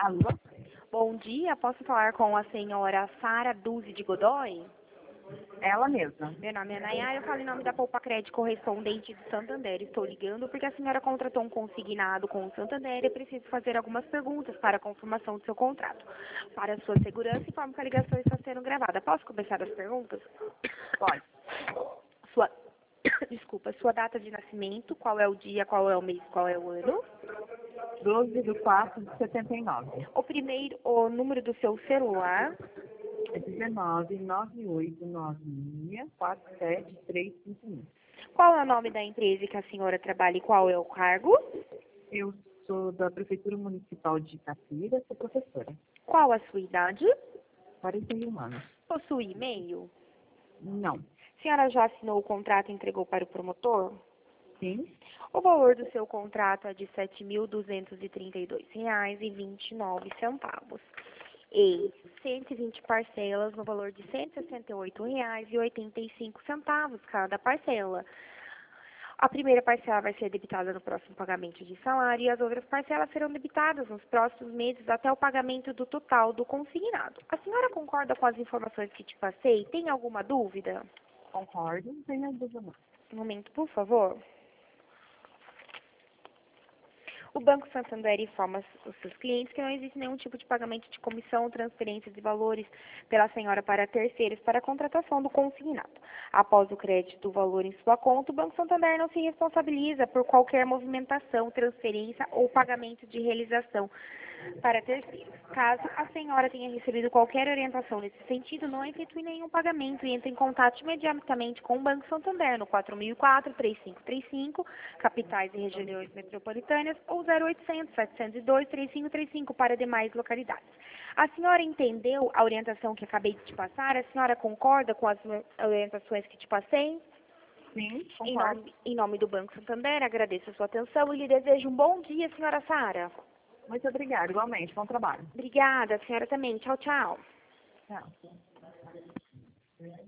Alô? Bom dia, posso falar com a senhora Sara Duzzi de Godoy? Ela mesma. Meu nome é Nayara, eu falo em nome da Poupa Crédito correspondente do Santander. Estou ligando porque a senhora contratou um consignado com o Santander e preciso fazer algumas perguntas para a confirmação do seu contrato. Para a sua segurança, informo que a ligação está sendo gravada. Posso começar as perguntas? Pode. Sua, desculpa, sua data de nascimento, qual é o dia, qual é o mês, qual é o ano? 12/4/79. O número do seu celular, É 1998964731. qual é o nome da empresa que a senhora trabalha e qual é o cargo? Eu sou da Prefeitura Municipal de Itapira, sou professora. Qual a sua idade? 41 anos. Possui e-mail? Não. A senhora já assinou o contrato e entregou para o promotor? Sim? O valor do seu contrato é de R$ 7.232,29 em 120 parcelas no valor de R$ 168,85 cada parcela. A primeira parcela vai ser debitada no próximo pagamento de salário e as outras parcelas serão debitadas nos próximos meses até o pagamento do total do consignado. A senhora concorda com as informações que te passei? Tem alguma dúvida? Concordo, não tenho dúvida não. Um momento, por favor. O Banco Santander informa os seus clientes que não existe nenhum tipo de pagamento de comissão ou transferência de valores pela senhora para terceiros para a contratação do consignado. Após o crédito do valor em sua conta, o Banco Santander não se responsabiliza por qualquer movimentação, transferência ou pagamento de realização para terceiros. Caso a senhora tenha recebido qualquer orientação nesse sentido, não efetue nenhum pagamento e entre em contato imediatamente com o Banco Santander no 4004-3535, capitais e regiões metropolitanas, ou 0800-702-3535 para demais localidades. A senhora entendeu a orientação que acabei de te passar? A senhora concorda com as orientações que te passei? Sim, Em concordo. nome do Banco Santander, agradeço a sua atenção e lhe desejo um bom dia, senhora Sara. Muito obrigada, igualmente. Bom trabalho. Obrigada, a senhora também. Tchau, tchau. Tchau.